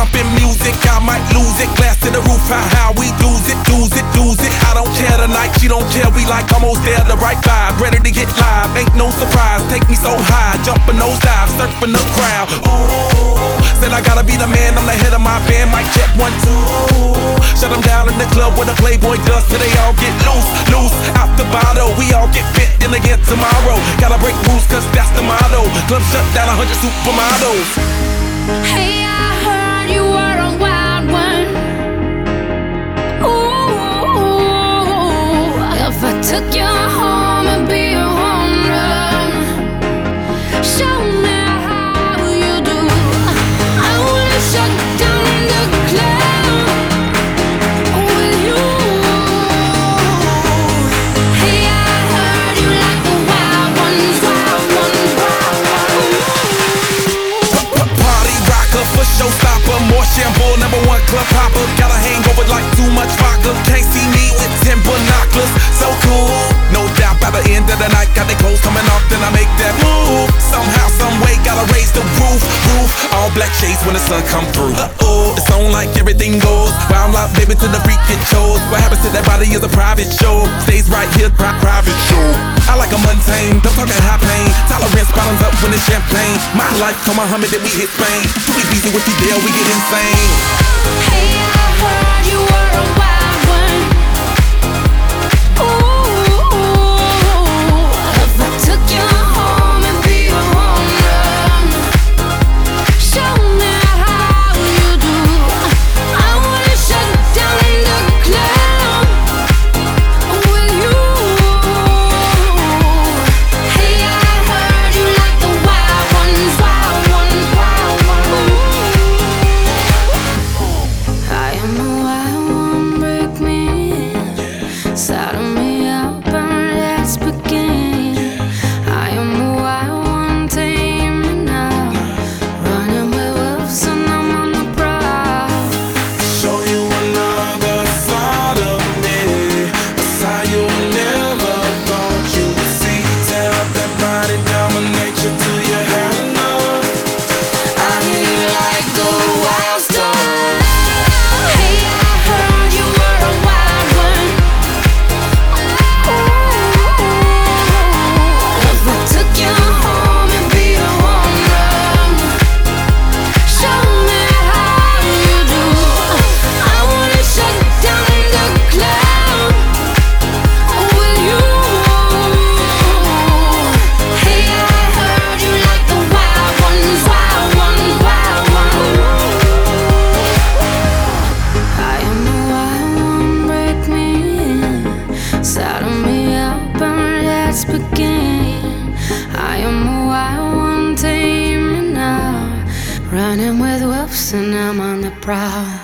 pumping music, I might lose it. Glass to the roof, how we lose it, lose it, lose it. I don't care tonight, she don't care. We like almost there, the right vibe, ready to get live. Ain't no surprise, take me so high, jumping those dives, surfing the crowd. Ooh, said I gotta be the man, I'm the head of my band. Mic check 1, 2. Shut them down in the club where the Playboy does till they all get loose, loose out the bottle. We all get fit in again tomorrow. Gotta break rules, cause that's the motto. Club shut down 100 supermodels. Hey, I heard you were a wild one. Ooh, if I took you home and be a home run, show me how you do. I wanna shut down the club with you. Hey, I heard you like the wild ones, wild ones, wild ones. Party rocker for showstopper, more shampoo, #1 club hopper. Got a hangover like too much vodka. Can't see me with 10 binoculars. So cool, no doubt by the end of the night. Got the clothes coming off, then I make that move. Somehow, someway, gotta raise the roof, roof. All black shades when the sun come through. It's on like everything goes. Wild out, baby, to the freak it shows. What happens to that body is a private show. Stays right here, private show. I like a mundane, don't talk that high pain. Tolerance bottoms up when it's champagne. My life, come Muhammad, then we hit Spain. Too easy with the deal, we get insane. Hey, I heard you were a wild one. Ooh, if I took you home and be a home run, show me how you do. I wanna shut down the club with you. Hey, I heard you like the wild ones, wild ones, wild ones. I am the wild one, break me in, saddle me up and let's begin. I am the wild one, tame me now, running with wolves and I'm on the prowl. Show you another side of me, a side you never thought you would see. Tear up that body, dominate you till you had enough. I hear you like the wild star. Hey, I heard you were a wild one. Ooh, if I took you home and be a home run, show me how you do. I wanna shut down the club with you. Hey, I heard you like the wild ones, wild ones, wild ones. I am the wild one, break me in, saddle me up and let's begin. I am the wild one, tame me now, running with wolves and I'm on the prowl.